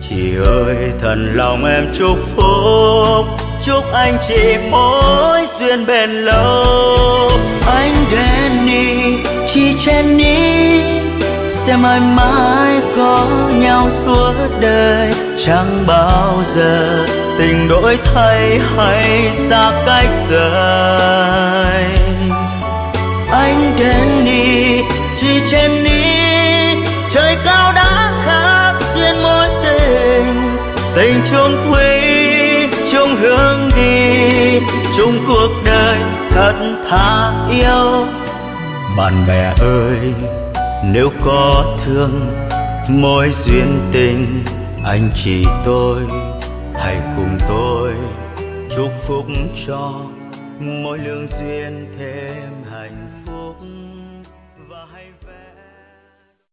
Chị ơi thật lòng em chúc phúc, chúc anh chị mối duyên bền lâu. Anh Danny, chị Jenny, sẽ mãi mãi có nhau suốt đời. Chẳng bao giờ tình đổi thay hay xa cách rời. Anh Danny, chị Jenny, trời cao đã khắc duyên mối tình. Tình chung thủy, chung hướng đi, chung cuộc đời thật thà yêu. Bạn bè ơi, nếu có thương mối duyên tình anh chị tôi, hãy cùng tôi chúc phúc cho mối lương duyên thêm